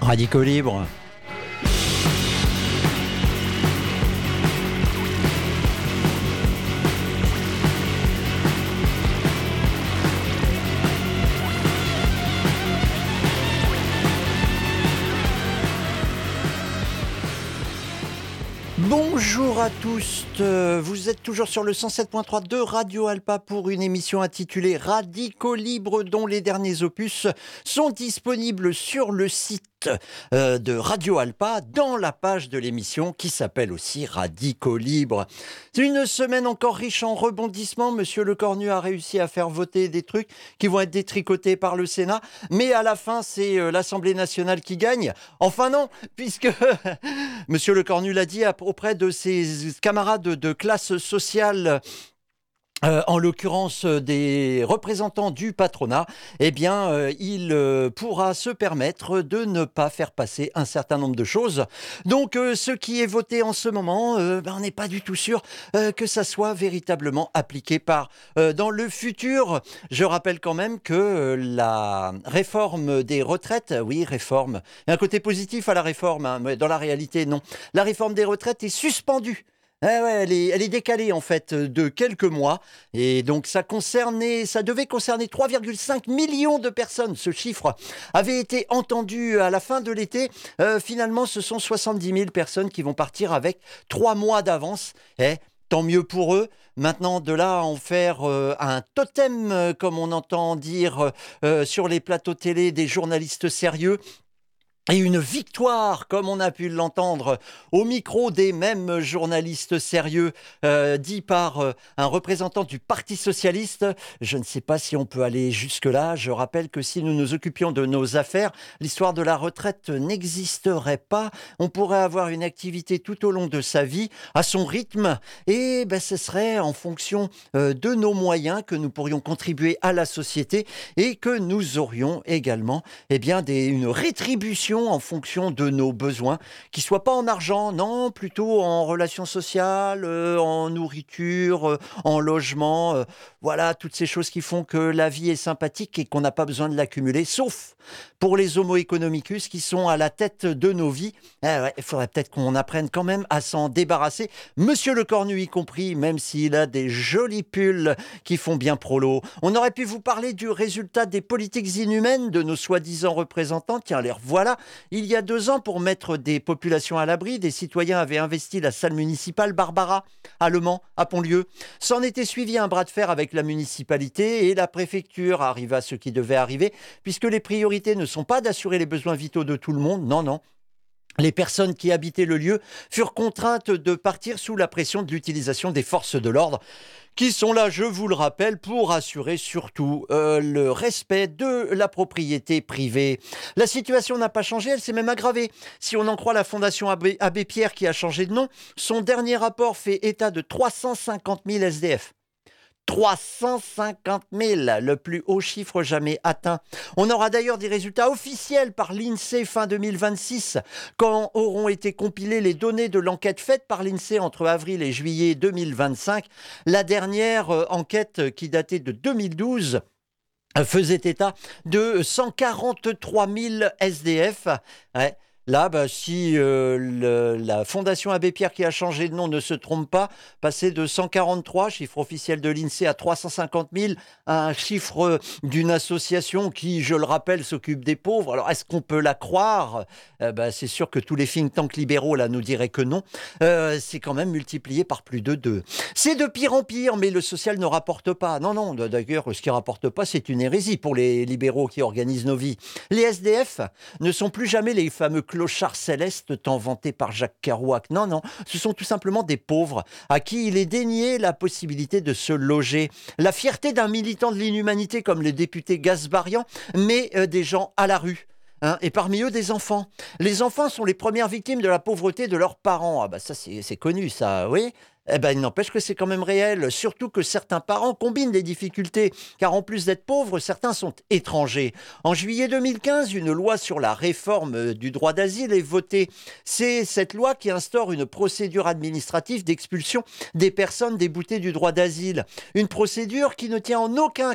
Radicaux Libre. Bonjour à tous, vous êtes toujours sur le 107.3 de Radio Alpa pour une émission intitulée Radicaux Libres dont les derniers opus sont disponibles sur le site de Radio Alpa dans la page de l'émission qui s'appelle aussi Radicaux Libres. C'est une semaine encore riche en rebondissements. Monsieur Lecornu a réussi à faire voter des trucs qui vont être détricotés par le Sénat, mais à la fin c'est l'Assemblée nationale qui gagne. Enfin non, puisque Monsieur Lecornu l'a dit auprès de ses camarades de classe sociale, en l'occurrence des représentants du patronat, eh bien, il pourra se permettre de ne pas faire passer un certain nombre de choses. Donc, ce qui est voté en ce moment, on n'est pas du tout sûr que ça soit véritablement appliqué dans le futur. Je rappelle quand même que la réforme des retraites, oui, réforme, il y a un côté positif à la réforme, hein, mais dans la réalité, non. La réforme des retraites est suspendue. Ouais, elle est décalée en fait de quelques mois et donc ça devait concerner 3,5 millions de personnes. Ce chiffre avait été entendu à la fin de l'été. Finalement, ce sont 70 000 personnes qui vont partir avec 3 mois d'avance. Tant mieux pour eux. Maintenant, de là à en faire un totem, comme on entend dire sur les plateaux télé des journalistes sérieux, et une victoire, comme on a pu l'entendre au micro des mêmes journalistes sérieux, dit par un représentant du Parti socialiste. Je ne sais pas si on peut aller jusque-là. Je rappelle que si nous nous occupions de nos affaires, l'histoire de la retraite n'existerait pas. On pourrait avoir une activité tout au long de sa vie, à son rythme, et ce serait en fonction de nos moyens que nous pourrions contribuer à la société et que nous aurions également une rétribution en fonction de nos besoins, qui ne soient pas en argent, non, plutôt en relations sociales, en nourriture, en logement, voilà, toutes ces choses qui font que la vie est sympathique et qu'on n'a pas besoin de l'accumuler, sauf pour les homo economicus qui sont à la tête de nos vies. Il faudrait peut-être qu'on apprenne quand même à s'en débarrasser, Monsieur Lecornu y compris, même s'il a des jolis pulls qui font bien prolo. On aurait pu vous parler du résultat des politiques inhumaines de nos soi-disant représentants. Tiens, les revoilà. Il y a 2 ans, pour mettre des populations à l'abri, des citoyens avaient investi la salle municipale Barbara à Le Mans, à Pontlieu. S'en était suivi un bras de fer avec la municipalité et la préfecture. Arriva ce qui devait arriver, puisque les priorités ne sont pas d'assurer les besoins vitaux de tout le monde, non. Les personnes qui habitaient le lieu furent contraintes de partir sous la pression de l'utilisation des forces de l'ordre, qui sont là, je vous le rappelle, pour assurer surtout le respect de la propriété privée. La situation n'a pas changé, elle s'est même aggravée. Si on en croit la Fondation Abbé Pierre qui a changé de nom, son dernier rapport fait état de 350 000 SDF. 350 000, le plus haut chiffre jamais atteint. On aura d'ailleurs des résultats officiels par l'INSEE fin 2026, quand auront été compilées les données de l'enquête faite par l'INSEE entre avril et juillet 2025. La dernière enquête, qui datait de 2012, faisait état de 143 000 SDF. Ouais. Là, si la Fondation Abbé Pierre qui a changé de nom ne se trompe pas, passer de 143, chiffre officiel de l'INSEE, à 350 000, un chiffre d'une association qui, je le rappelle, s'occupe des pauvres. Alors, est-ce qu'on peut la croire ? C'est sûr que tous les think tanks libéraux là nous diraient que non. C'est quand même multiplié par plus de 2. C'est de pire en pire, mais le social ne rapporte pas. Non, d'ailleurs, ce qui ne rapporte pas, c'est une hérésie pour les libéraux qui organisent nos vies. Les SDF ne sont plus jamais les fameux clochards célestes tant vantés par Jacques Kerouac. Non, ce sont tout simplement des pauvres à qui il est dénié la possibilité de se loger. La fierté d'un militant de l'inhumanité comme le député Gasbarian met des gens à la rue. Et parmi eux, des enfants. Les enfants sont les premières victimes de la pauvreté de leurs parents. Ça, c'est connu, ça, oui. Il n'empêche que c'est quand même réel, surtout que certains parents combinent les difficultés, car en plus d'être pauvres, certains sont étrangers. En juillet 2015, une loi sur la réforme du droit d'asile est votée. C'est cette loi qui instaure une procédure administrative d'expulsion des personnes déboutées du droit d'asile. Une procédure qui ne tient en aucun cas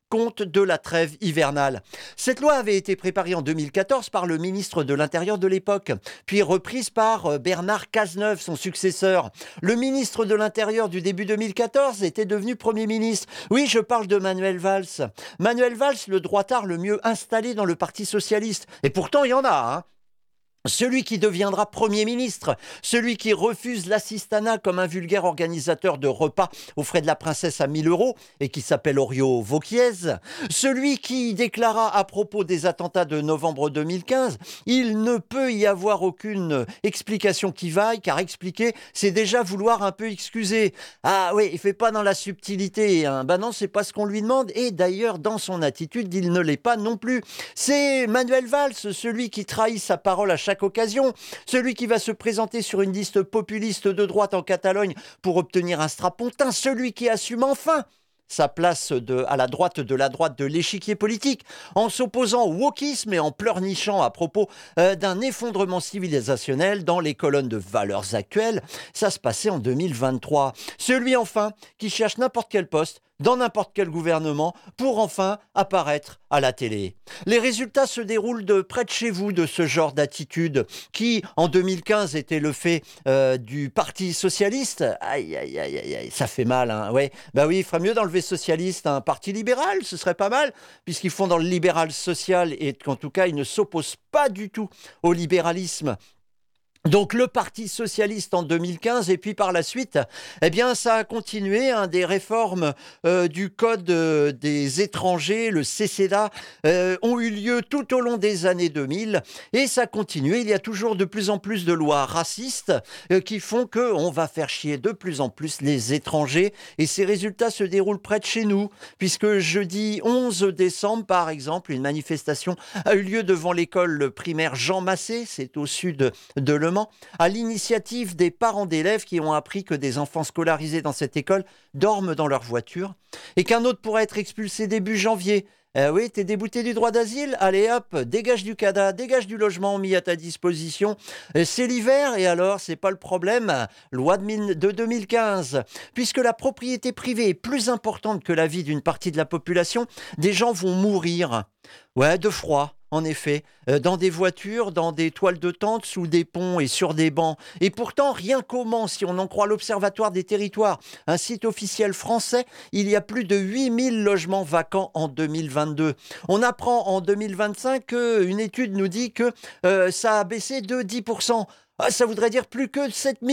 compte de la trêve hivernale. Cette loi avait été préparée en 2014 par le ministre de l'Intérieur de l'époque, puis reprise par Bernard Cazeneuve, son successeur. Le ministre de l'Intérieur du début 2014 était devenu Premier ministre. Oui, je parle de Manuel Valls. Manuel Valls, le droitard le mieux installé dans le Parti socialiste. Et pourtant, il y en a, hein. Celui qui deviendra Premier ministre, celui qui refuse l'assistanat comme un vulgaire organisateur de repas aux frais de la princesse à 1000 € et qui s'appelle Oriol Vauquiez, celui qui déclara à propos des attentats de novembre 2015, il ne peut y avoir aucune explication qui vaille, car expliquer, c'est déjà vouloir un peu excuser. Ah oui, il fait pas dans la subtilité, hein. Ben non, c'est pas ce qu'on lui demande, et d'ailleurs, dans son attitude, il ne l'est pas non plus. C'est Manuel Valls, celui qui trahit sa parole à chaque occasion, celui qui va se présenter sur une liste populiste de droite en Catalogne pour obtenir un strapontin, celui qui assume enfin sa place à la droite de l'échiquier politique, en s'opposant au wokisme et en pleurnichant à propos d'un effondrement civilisationnel dans les colonnes de valeurs actuelles. Ça se passait en 2023. Celui enfin qui cherche n'importe quel poste dans n'importe quel gouvernement pour enfin apparaître à la télé. Les résultats se déroulent de près de chez vous de ce genre d'attitude qui, en 2015, était le fait du Parti socialiste. Aïe, aïe, aïe, aïe, aïe, ça fait mal, hein. Ouais. Bah oui, il ferait mieux d'enlever socialiste à un parti libéral, ce serait pas mal, puisqu'ils font dans le libéral social et qu'en tout cas, ils ne s'opposent pas du tout au libéralisme. Donc le Parti socialiste en 2015 et puis par la suite, eh bien ça a continué, hein, des réformes du code des étrangers, le CCEDA, ont eu lieu tout au long des années 2000 et ça continue. Il y a toujours de plus en plus de lois racistes qui font qu'on va faire chier de plus en plus les étrangers et ces résultats se déroulent près de chez nous puisque jeudi 11 décembre par exemple, une manifestation a eu lieu devant l'école primaire Jean Massé, c'est au sud de Le Mans, à l'initiative des parents d'élèves qui ont appris que des enfants scolarisés dans cette école dorment dans leur voiture et qu'un autre pourrait être expulsé début janvier. Oui, t'es débouté du droit d'asile? Allez hop, dégage du CADA, dégage du logement mis à ta disposition. C'est l'hiver et alors, c'est pas le problème. Loi de 2015. Puisque la propriété privée est plus importante que la vie d'une partie de la population, des gens vont mourir. Ouais, de froid. En effet, dans des voitures, dans des toiles de tente, sous des ponts et sur des bancs. Et pourtant, rien qu'au Mans, si on en croit l'Observatoire des territoires, un site officiel français, il y a plus de 8000 logements vacants en 2022. On apprend en 2025 qu'une étude nous dit que ça a baissé de 10%. Ah, ça voudrait dire plus que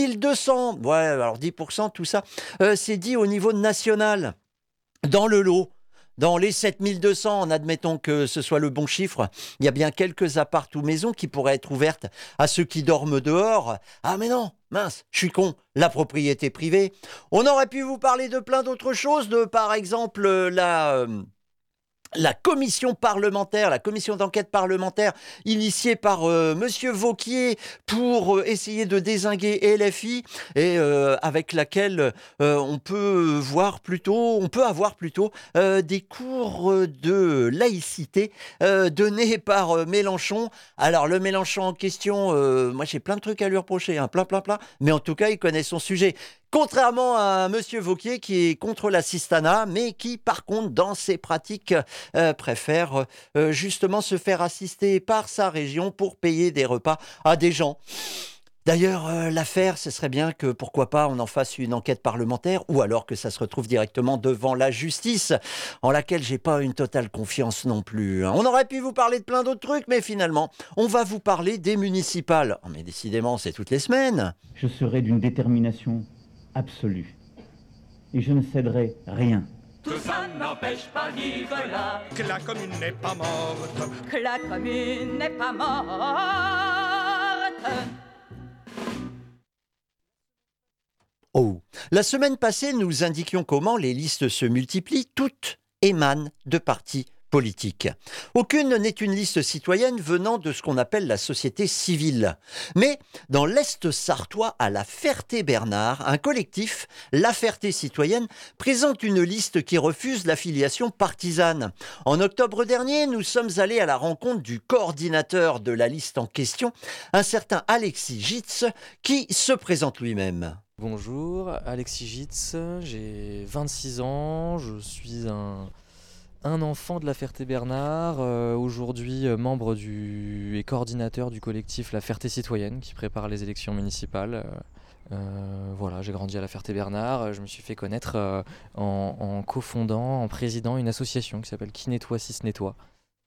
7200. Ouais, alors 10%, tout ça, c'est dit au niveau national. Dans le lot, dans les 7200, en admettant que ce soit le bon chiffre, il y a bien quelques apparts ou maisons qui pourraient être ouvertes à ceux qui dorment dehors. Ah mais non, mince, je suis con, la propriété privée. On aurait pu vous parler de plein d'autres choses, de par exemple la commission parlementaire, la commission d'enquête parlementaire initiée par Monsieur Vauquier pour essayer de dézinguer LFI et avec laquelle on peut avoir plutôt des cours de laïcité donnés par Mélenchon. Alors le Mélenchon en question, moi j'ai plein de trucs à lui reprocher, hein, plein, mais en tout cas il connaît son sujet. Contrairement à Monsieur Vauquier qui est contre l'assistanat, mais qui par contre dans ses pratiques préfère justement se faire assister par sa région pour payer des repas à des gens. D'ailleurs, l'affaire, ce serait bien que, pourquoi pas, on en fasse une enquête parlementaire ou alors que ça se retrouve directement devant la justice, en laquelle j'ai pas une totale confiance non plus, hein. On aurait pu vous parler de plein d'autres trucs, mais finalement, on va vous parler des municipales. Oh, mais décidément, c'est toutes les semaines. Je serai d'une détermination absolue et je ne céderai rien. Tout ça n'empêche pas Nicolas que la commune n'est pas morte, que la commune n'est pas morte. Oh, la semaine passée, nous indiquions comment les listes se multiplient, toutes émanent de partis politiques. Aucune n'est une liste citoyenne venant de ce qu'on appelle la société civile. Mais dans l'Est sartois, à la Ferté-Bernard, un collectif, La Ferté Citoyenne, présente une liste qui refuse l'affiliation partisane. En octobre dernier, nous sommes allés à la rencontre du coordinateur de la liste en question, un certain Alexis Gitz, qui se présente lui-même. Bonjour, Alexis Gitz, j'ai 26 ans, je suis un un enfant de La Ferté-Bernard, aujourd'hui membre et coordinateur du collectif La Ferté Citoyenne qui prépare les élections municipales. Voilà, j'ai grandi à La Ferté-Bernard, je me suis fait connaître en cofondant, en présidant une association qui s'appelle Qui nettoie si se nettoie.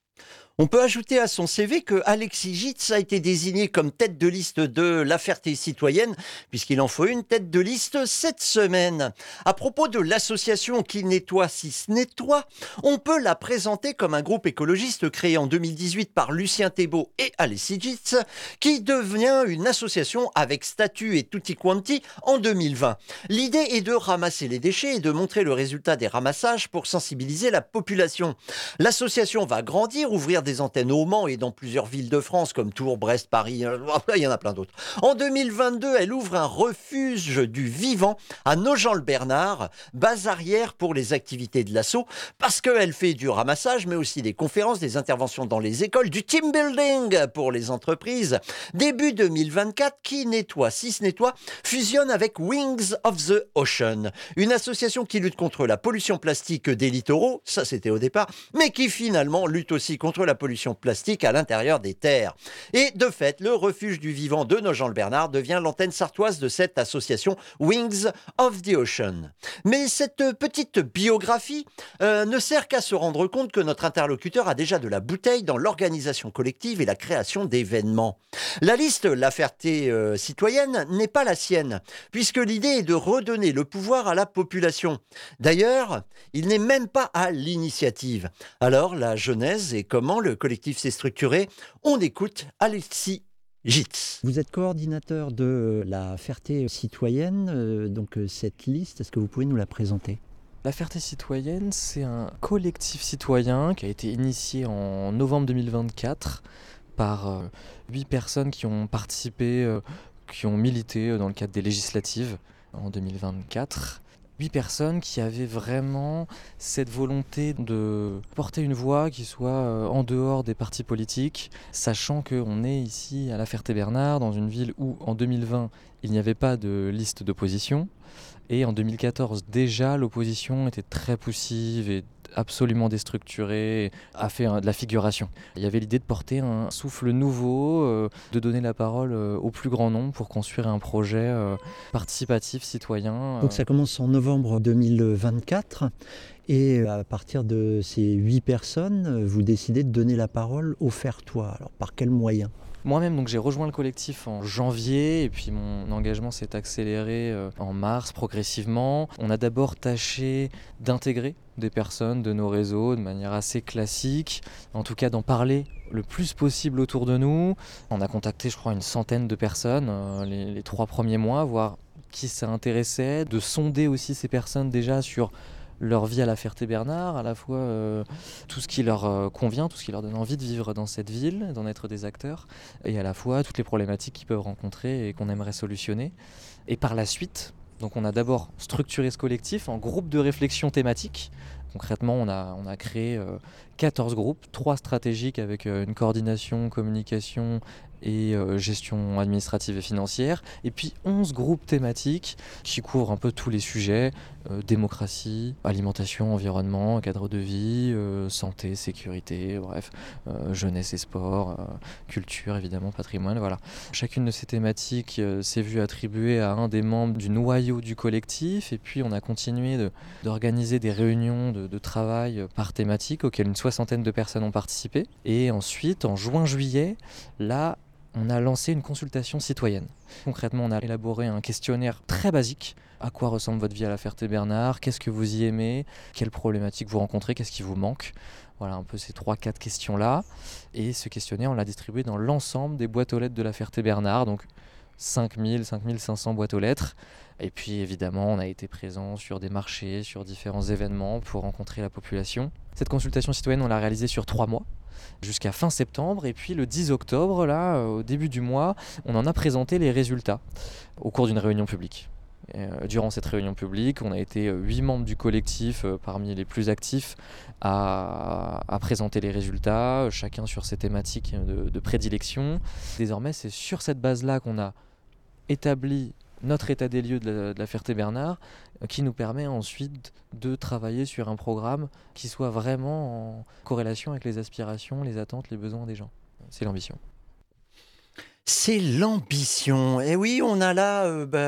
On peut ajouter à son CV que Alexis Gitz a été désigné comme tête de liste de La Ferté Citoyenne, puisqu'il en faut une tête de liste cette semaine. À propos de l'association Qui nettoie si se nettoie, on peut la présenter comme un groupe écologiste créé en 2018 par Lucien Thébault et Alexis Gitz, qui devient une association avec statut et tutti quanti en 2020. L'idée est de ramasser les déchets et de montrer le résultat des ramassages pour sensibiliser la population. L'association va grandir, ouvrir des antennes au Mans et dans plusieurs villes de France comme Tours, Brest, Paris, il y en a plein d'autres. En 2022, elle ouvre un refuge du vivant à Nogent-le-Bernard, base arrière pour les activités de l'asso, parce qu'elle fait du ramassage, mais aussi des conférences, des interventions dans les écoles, du team building pour les entreprises. Début 2024, Qui nettoie si se nettoie fusionne avec Wings of the Ocean, une association qui lutte contre la pollution plastique des littoraux, ça c'était au départ, mais qui finalement lutte aussi contre la pollution plastique à l'intérieur des terres. Et de fait, le refuge du vivant de Nogent-le-Bernard devient l'antenne sartoise de cette association Wings of the Ocean. Mais cette petite biographie ne sert qu'à se rendre compte que notre interlocuteur a déjà de la bouteille dans l'organisation collective et la création d'événements. La liste La Ferté Citoyenne n'est pas la sienne, puisque l'idée est de redonner le pouvoir à la population. D'ailleurs, il n'est même pas à l'initiative. Alors, la genèse et comment le collectif s'est structuré, on écoute Alexis Gitz. Vous êtes coordinateur de La Ferté Citoyenne, donc cette liste, est-ce que vous pouvez nous la présenter ? La Ferté Citoyenne, c'est un collectif citoyen qui a été initié en novembre 2024 par 8 personnes qui ont participé, qui ont milité dans le cadre des législatives en 2024. 8 personnes qui avaient vraiment cette volonté de porter une voix qui soit en dehors des partis politiques, sachant qu'on est ici à La Ferté-Bernard, dans une ville où en 2020, il n'y avait pas de liste d'opposition. Et en 2014, déjà, l'opposition était très poussive et absolument déstructurée, a fait de la figuration. Il y avait l'idée de porter un souffle nouveau, de donner la parole au plus grand nombre pour construire un projet participatif, citoyen. Donc ça commence en novembre 2024 et à partir de ces 8 personnes, vous décidez de donner la parole au Faire-Toi. Alors par quels moyens ? Moi-même, donc, j'ai rejoint le collectif en janvier et puis mon engagement s'est accéléré en mars progressivement. On a d'abord tâché d'intégrer des personnes de nos réseaux de manière assez classique, en tout cas d'en parler le plus possible autour de nous. On a contacté, je crois, une centaine de personnes les 3 premiers mois, voir qui ça intéressait, de sonder aussi ces personnes déjà sur leur vie à La Ferté-Bernard, à la fois tout ce qui leur convient, tout ce qui leur donne envie de vivre dans cette ville, d'en être des acteurs, et à la fois toutes les problématiques qu'ils peuvent rencontrer et qu'on aimerait solutionner. Et par la suite, donc on a d'abord structuré ce collectif en groupes de réflexion thématiques. Concrètement, on a créé 14 groupes, 3 stratégiques avec une coordination, communication et gestion administrative et financière, et puis 11 groupes thématiques qui couvrent un peu tous les sujets, démocratie, alimentation, environnement, cadre de vie, santé, sécurité, bref, jeunesse et sport, culture évidemment, patrimoine, voilà. Chacune de ces thématiques s'est vue attribuée à un des membres du noyau du collectif, et puis on a continué d'organiser des réunions de travail par thématique auxquelles une 60aine de personnes ont participé, et ensuite en juin-juillet, là, on a lancé une consultation citoyenne. Concrètement, on a élaboré un questionnaire très basique. À quoi ressemble votre vie à La Ferté-Bernard ? Qu'est-ce que vous y aimez ? Quelles problématiques vous rencontrez ? Qu'est-ce qui vous manque ? Voilà un peu ces 3-4 questions-là. Et ce questionnaire, on l'a distribué dans l'ensemble des boîtes aux lettres de La Ferté-Bernard. Donc 5500 boîtes aux lettres. Et puis évidemment, on a été présent sur des marchés, sur différents événements pour rencontrer la population. Cette consultation citoyenne, on l'a réalisée sur 3 mois. Jusqu'à fin septembre, et puis le 10 octobre, là, au début du mois, on en a présenté les résultats au cours d'une réunion publique. Durant cette réunion publique, on a été 8 membres du collectif, parmi les plus actifs, à présenter les résultats, chacun sur ses thématiques de prédilection. Désormais, c'est sur cette base-là qu'on a établi notre état des lieux de la Ferté-Bernard, qui nous permet ensuite de travailler sur un programme qui soit vraiment en corrélation avec les aspirations, les attentes, les besoins des gens. C'est l'ambition. C'est l'ambition. Et oui, on a là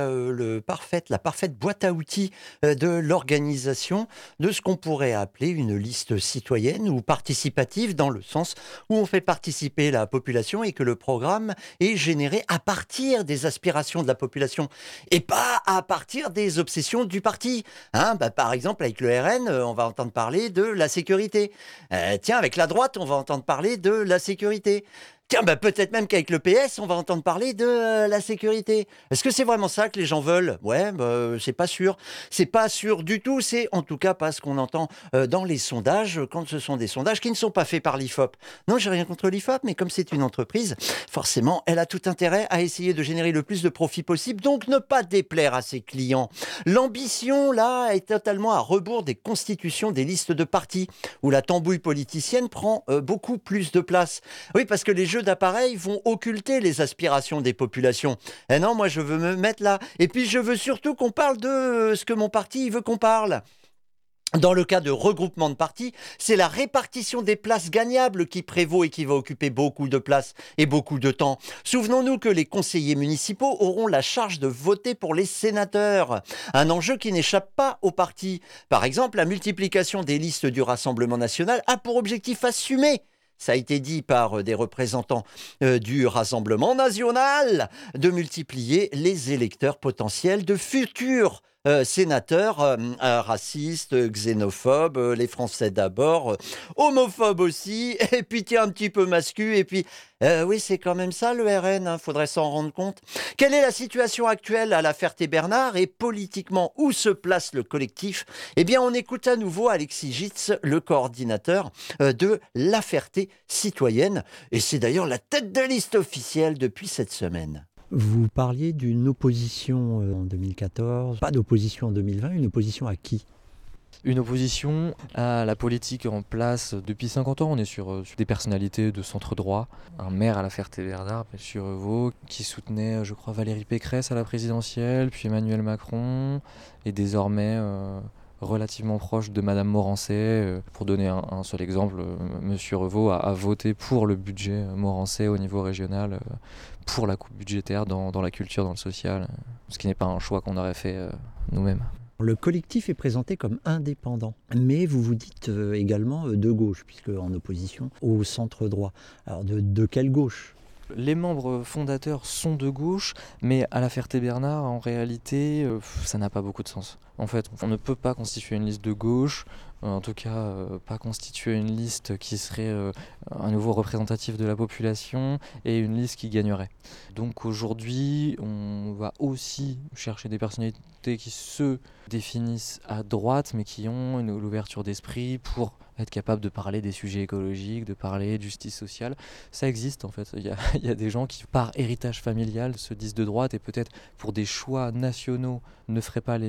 la parfaite boîte à outils de l'organisation de ce qu'on pourrait appeler une liste citoyenne ou participative, dans le sens où on fait participer la population et que le programme est généré à partir des aspirations de la population et pas à partir des obsessions du parti. Par exemple, avec le RN, on va entendre parler de la sécurité. Avec la droite, on va entendre parler de la sécurité. Peut-être même qu'avec le PS, on va entendre parler de la sécurité. Est-ce que c'est vraiment ça que les gens veulent ? Ouais, c'est pas sûr. C'est pas sûr du tout. C'est en tout cas pas ce qu'on entend dans les sondages, quand ce sont des sondages qui ne sont pas faits par l'IFOP. Non, j'ai rien contre l'IFOP, mais comme c'est une entreprise, forcément, elle a tout intérêt à essayer de générer le plus de profit possible, donc ne pas déplaire à ses clients. L'ambition, là, est totalement à rebours des constitutions des listes de partis, où la tambouille politicienne prend beaucoup plus de place. Oui, parce que les jeux d'appareils vont occulter les aspirations des populations. Et non, moi je veux me mettre là. Et puis je veux surtout qu'on parle de ce que mon parti veut qu'on parle. Dans le cas de regroupement de partis, c'est la répartition des places gagnables qui prévaut et qui va occuper beaucoup de place et beaucoup de temps. Souvenons-nous que les conseillers municipaux auront la charge de voter pour les sénateurs. Un enjeu qui n'échappe pas aux partis. Par exemple, la multiplication des listes du Rassemblement national a pour objectif assumé, ça a été dit par des représentants du Rassemblement national, de multiplier les électeurs potentiels de futurs sénateurs racistes, xénophobes, les Français d'abord, homophobes aussi, et puis un petit peu mascu, et puis oui, c'est quand même ça le RN, faudrait s'en rendre compte. Quelle est la situation actuelle à la Ferté-Bernard et politiquement où se place le collectif ? Eh bien, on écoute à nouveau Alexis Gitz, le coordinateur de La Ferté citoyenne, et c'est d'ailleurs la tête de liste officielle depuis cette semaine. Vous parliez d'une opposition en 2014, pas d'opposition en 2020, une opposition à qui ? Une opposition à la politique en place depuis 50 ans. On est sur des personnalités de centre droit. Un maire à la Ferté-Bernard, M. Revaux, qui soutenait, je crois, Valérie Pécresse à la présidentielle, puis Emmanuel Macron, et désormais relativement proche de Madame Morancet. Pour donner un seul exemple, M. Revaux a voté pour le budget Morancet au niveau régional, pour la coupe budgétaire dans la culture, dans le social, ce qui n'est pas un choix qu'on aurait fait nous-mêmes. Le collectif est présenté comme indépendant, mais vous vous dites également de gauche, puisque en opposition au centre droit. Alors de quelle gauche ? Les membres fondateurs sont de gauche, mais à la Ferté-Bernard, en réalité, ça n'a pas beaucoup de sens. En fait, on ne peut pas constituer une liste de gauche, en tout cas pas constituer une liste qui serait à nouveau représentative de la population et une liste qui gagnerait. Donc aujourd'hui, on va aussi chercher des personnalités qui se définissent à droite, mais qui ont l'ouverture d'esprit pour être capable de parler des sujets écologiques, de parler de justice sociale. Ça existe en fait. Il y a des gens qui, par héritage familial, se disent de droite et peut-être pour des choix nationaux ne feraient pas les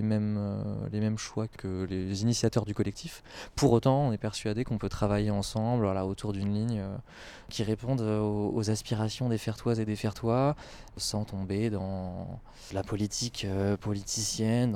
mêmes choix que les initiateurs du collectif. Pour autant, on est persuadé qu'on peut travailler ensemble autour d'une ligne qui réponde aux aspirations des Fertoises et des Fertois, sans tomber dans la politique politicienne,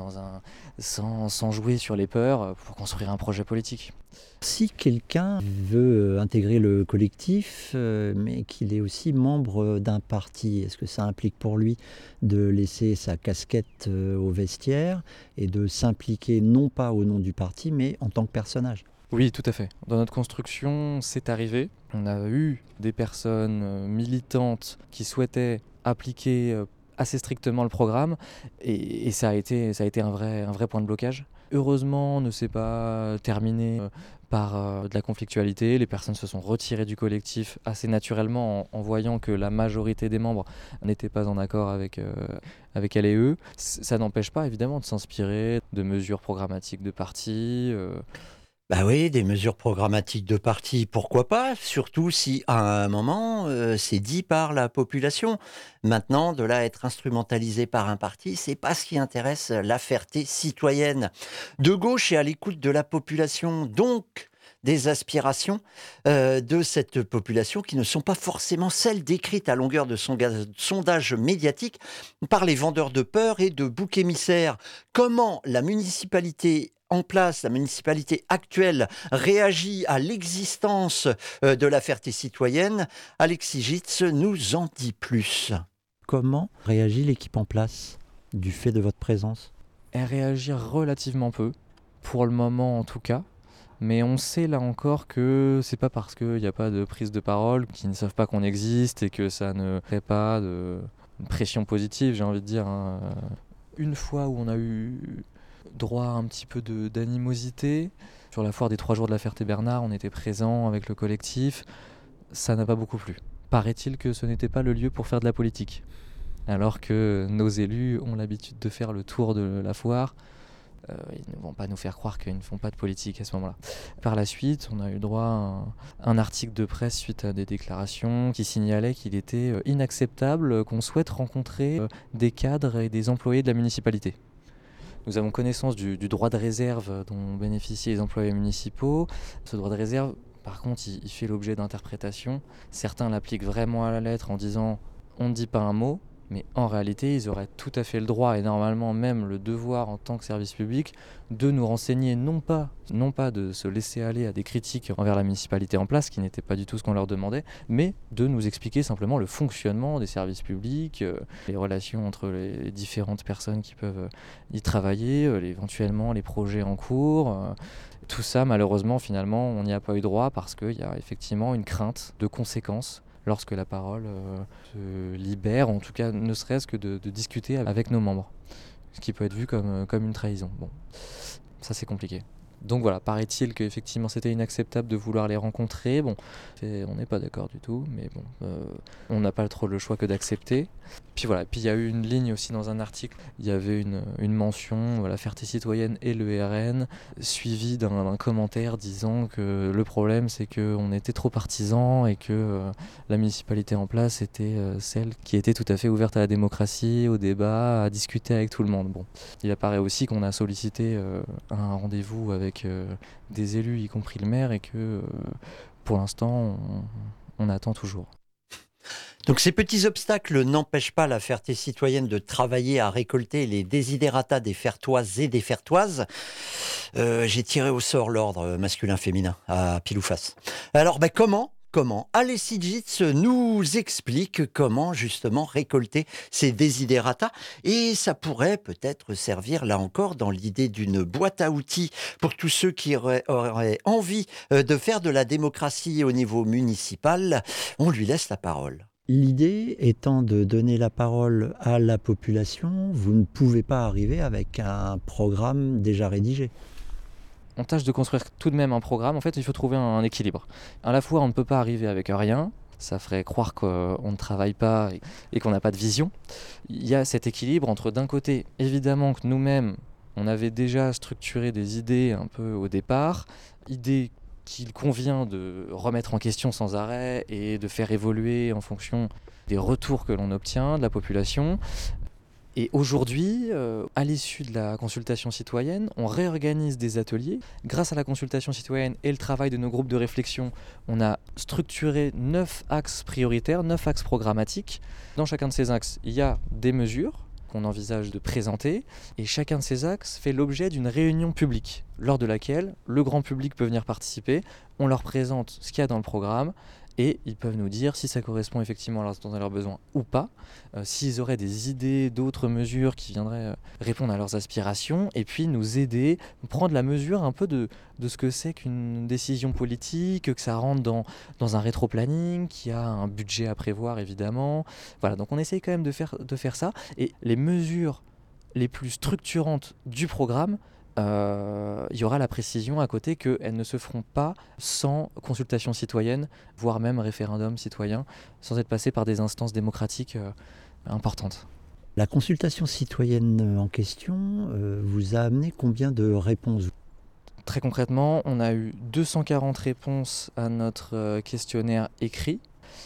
sans jouer sur les peurs pour construire un projet politique. Si quelqu'un veut intégrer le collectif, mais qu'il est aussi membre d'un parti, est-ce que ça implique pour lui de laisser sa casquette au vestiaire et de s'impliquer non pas au nom du parti, mais en tant que personnage ? Oui, tout à fait. Dans notre construction, c'est arrivé. On a eu des personnes militantes qui souhaitaient appliquer assez strictement le programme et ça a été un vrai point de blocage. Heureusement, ne s'est pas terminé par de la conflictualité. Les personnes se sont retirées du collectif assez naturellement en voyant que la majorité des membres n'étaient pas en accord avec elle et eux. Ça n'empêche pas évidemment de s'inspirer de mesures programmatiques de partis. Bah oui, des mesures programmatiques de parti, pourquoi pas, surtout si à un moment c'est dit par la population. Maintenant, de là à être instrumentalisé par un parti, c'est pas ce qui intéresse la Ferté citoyenne. De gauche et à l'écoute de la population, donc des aspirations de cette population qui ne sont pas forcément celles décrites à longueur de sondage médiatique par les vendeurs de peur et de boucs émissaires. Comment la municipalité en place, la municipalité actuelle, réagit à l'existence de la Ferté citoyenne? Alexis Gitz nous en dit plus. Comment réagit l'équipe en place du fait de votre présence? Elle réagit relativement peu, pour le moment en tout cas. Mais on sait là encore que c'est pas parce qu'il n'y a pas de prise de parole qu'ils ne savent pas qu'on existe et que ça ne crée pas de pression positive, j'ai envie de dire. Une fois où on a eu droit à un petit peu d'animosité, sur la foire des 3 jours de la Ferté-Bernard, on était présents avec le collectif, ça n'a pas beaucoup plu. Paraît-il que ce n'était pas le lieu pour faire de la politique, alors que nos élus ont l'habitude de faire le tour de la foire. Ils ne vont pas nous faire croire qu'ils ne font pas de politique à ce moment-là. Par la suite, on a eu droit à un article de presse suite à des déclarations qui signalaient qu'il était inacceptable qu'on souhaite rencontrer des cadres et des employés de la municipalité. Nous avons connaissance du droit de réserve dont bénéficient les employés municipaux. Ce droit de réserve, par contre, il fait l'objet d'interprétations. Certains l'appliquent vraiment à la lettre en disant « on ne dit pas un mot ». Mais en réalité, ils auraient tout à fait le droit et normalement même le devoir en tant que service public de nous renseigner, non pas de se laisser aller à des critiques envers la municipalité en place, qui n'était pas du tout ce qu'on leur demandait, mais de nous expliquer simplement le fonctionnement des services publics, les relations entre les différentes personnes qui peuvent y travailler, éventuellement les projets en cours. Tout ça, malheureusement, finalement, on n'y a pas eu droit parce qu'il y a effectivement une crainte de conséquences lorsque la parole se libère, en tout cas ne serait-ce que de discuter avec nos membres. Ce qui peut être vu comme une trahison. Bon, ça c'est compliqué. Donc voilà, paraît-il qu'effectivement c'était inacceptable de vouloir les rencontrer. Bon, on n'est pas d'accord du tout, mais bon, on n'a pas trop le choix que d'accepter. Puis voilà, puis il y a eu une ligne aussi dans un article, il y avait une mention, la Ferté citoyenne et le RN, suivie d'un commentaire disant que le problème c'est qu'on était trop partisans et que la municipalité en place était celle qui était tout à fait ouverte à la démocratie, au débat, à discuter avec tout le monde. Bon, il apparaît aussi qu'on a sollicité un rendez-vous avec des élus, y compris le maire, et que pour l'instant on attend toujours. Donc ces petits obstacles n'empêchent pas la Ferté citoyenne de travailler à récolter les desiderata des Fertoises et des Fertoises. J'ai tiré au sort l'ordre masculin-féminin à pile ou face. Alors comment Alexis Gitz nous explique comment justement récolter ces desiderata, et ça pourrait peut-être servir là encore dans l'idée d'une boîte à outils pour tous ceux qui auraient envie de faire de la démocratie au niveau municipal. On lui laisse la parole. L'idée étant de donner la parole à la population, vous ne pouvez pas arriver avec un programme déjà rédigé. On tâche de construire tout de même un programme. En fait, il faut trouver un équilibre. À la fois, on ne peut pas arriver avec rien. Ça ferait croire qu'on ne travaille pas et qu'on n'a pas de vision. Il y a cet équilibre entre, d'un côté, évidemment que nous-mêmes, on avait déjà structuré des idées un peu au départ, idées qu'il convient de remettre en question sans arrêt et de faire évoluer en fonction des retours que l'on obtient de la population. Et aujourd'hui, à l'issue de la consultation citoyenne, on réorganise des ateliers. Grâce à la consultation citoyenne et le travail de nos groupes de réflexion, on a structuré 9 axes prioritaires, 9 axes programmatiques. Dans chacun de ces axes, il y a des mesures qu'on envisage de présenter, et chacun de ces axes fait l'objet d'une réunion publique, lors de laquelle le grand public peut venir participer. On leur présente ce qu'il y a dans le programme, et ils peuvent nous dire si ça correspond effectivement à leurs besoins ou pas, s'ils auraient des idées d'autres mesures qui viendraient répondre à leurs aspirations, et puis nous aider, prendre la mesure un peu de ce que c'est qu'une décision politique, que ça rentre dans un rétro-planning, qu'il y a un budget à prévoir évidemment. Voilà, donc on essaye quand même de faire ça, et les mesures les plus structurantes du programme, il y aura la précision à côté qu'elles ne se feront pas sans consultation citoyenne, voire même référendum citoyen, sans être passées par des instances démocratiques importantes. La consultation citoyenne en question vous a amené combien de réponses ? Très concrètement, on a eu 240 réponses à notre questionnaire écrit,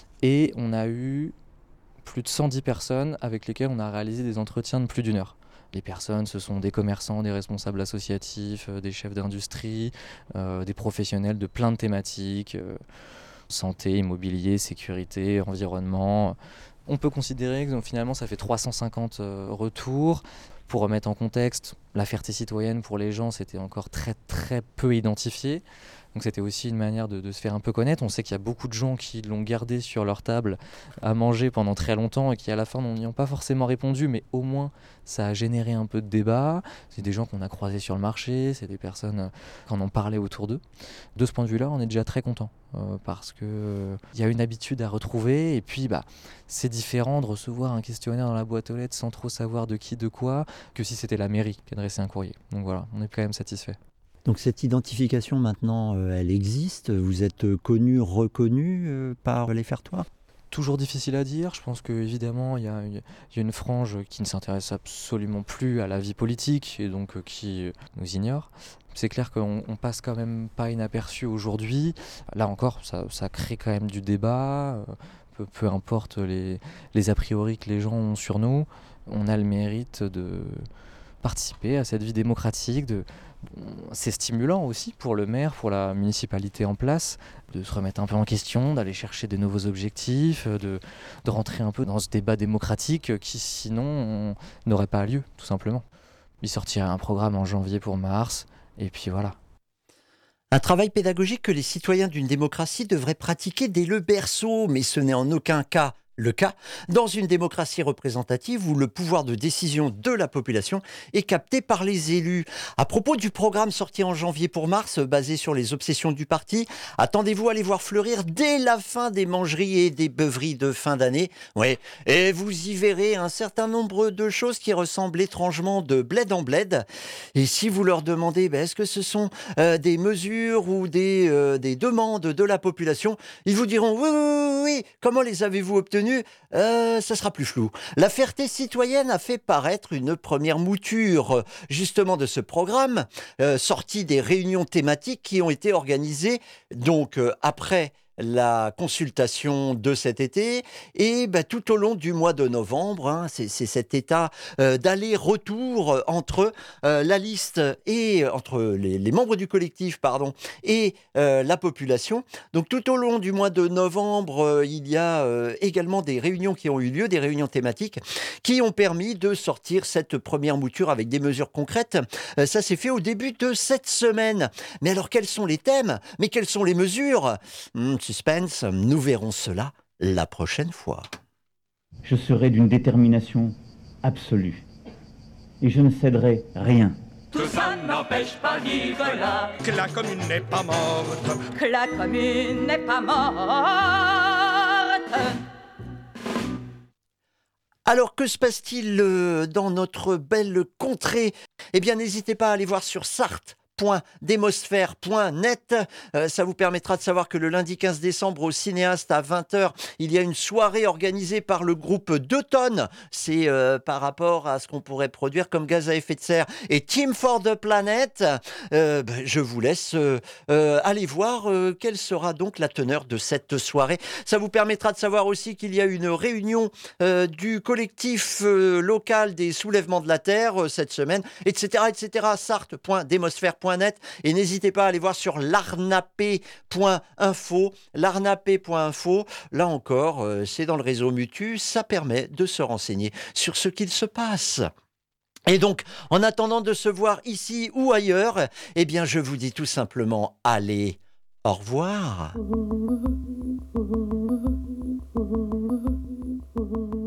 et on a eu plus de 110 personnes avec lesquelles on a réalisé des entretiens de plus d'1 heure. Les personnes, ce sont des commerçants, des responsables associatifs, des chefs d'industrie, des professionnels de plein de thématiques, santé, immobilier, sécurité, environnement. On peut considérer que finalement ça fait 350 retours. Pour remettre en contexte, la fierté citoyenne pour les gens, c'était encore très très peu identifié. Donc c'était aussi une manière de se faire un peu connaître. On sait qu'il y a beaucoup de gens qui l'ont gardé sur leur table à manger pendant très longtemps et qui à la fin n'y ont pas forcément répondu, mais au moins ça a généré un peu de débat. C'est des gens qu'on a croisés sur le marché, c'est des personnes qui en ont parlé autour d'eux. De ce point de vue-là, on est déjà très content parce qu'il y a une habitude à retrouver et puis c'est différent de recevoir un questionnaire dans la boîte aux lettres sans trop savoir de qui, de quoi, que si c'était la mairie qui adressait un courrier. Donc voilà, on est quand même satisfait. Donc cette identification maintenant, elle existe. Vous êtes connu, reconnu par les Fertois ? Toujours difficile à dire. Je pense qu'évidemment, il y a une frange qui ne s'intéresse absolument plus à la vie politique et donc qui nous ignore. C'est clair qu'on passe quand même pas inaperçu aujourd'hui. Là encore, ça crée quand même du débat. Peu importe les a priori que les gens ont sur nous, on a le mérite de participer à cette vie démocratique. C'est stimulant aussi pour le maire, pour la municipalité en place, de se remettre un peu en question, d'aller chercher de nouveaux objectifs, de rentrer un peu dans ce débat démocratique qui sinon n'aurait pas lieu, tout simplement. Il sortira un programme en janvier pour mars, et puis voilà. Un travail pédagogique que les citoyens d'une démocratie devraient pratiquer dès le berceau, mais ce n'est en aucun cas le cas dans une démocratie représentative où le pouvoir de décision de la population est capté par les élus. À propos du programme sorti en janvier pour mars, basé sur les obsessions du parti, attendez-vous à les voir fleurir dès la fin des mangeries et des beuveries de fin d'année. Ouais, et vous y verrez un certain nombre de choses qui ressemblent étrangement de bled en bled. Et si vous leur demandez est-ce que ce sont des mesures ou des demandes de la population, ils vous diront oui. Comment les avez-vous obtenues ? Ça sera plus flou. La Ferté citoyenne a fait paraître une première mouture justement de ce programme, sorti des réunions thématiques qui ont été organisées donc après la consultation de cet été et tout au long du mois de novembre. C'est cet état d'aller-retour entre la liste et entre les membres du collectif et la population. Donc tout au long du mois de novembre, il y a également des réunions qui ont eu lieu, des réunions thématiques qui ont permis de sortir cette première mouture avec des mesures concrètes. Ça s'est fait au début de cette semaine. Mais alors quels sont les thèmes ? Mais quelles sont les mesures ? Suspense, nous verrons cela la prochaine fois. Je serai d'une détermination absolue et je ne céderai rien. Tout ça n'empêche pas Nicolas Que la commune n'est pas morte. que la commune n'est pas morte. Alors, que se passe-t-il dans notre belle contrée ? Eh bien, n'hésitez pas à aller voir sur sarthe.demosphère.net. Ça vous permettra de savoir que le lundi 15 décembre au Cinéaste à 20h, il y a une soirée organisée par le groupe 2 tonnes. C'est par rapport à ce qu'on pourrait produire comme gaz à effet de serre et Team for the Planet. Je vous laisse aller voir quelle sera donc la teneur de cette soirée. Ça vous permettra de savoir aussi qu'il y a une réunion du collectif local des soulèvements de la terre cette semaine, etc. sarthe.demosphère.net. Et n'hésitez pas à aller voir sur larnapé.info. Larnapé.info, là encore, c'est dans le réseau Mutu, ça permet de se renseigner sur ce qu'il se passe. Et donc, en attendant de se voir ici ou ailleurs, eh bien, je vous dis tout simplement, allez, au revoir.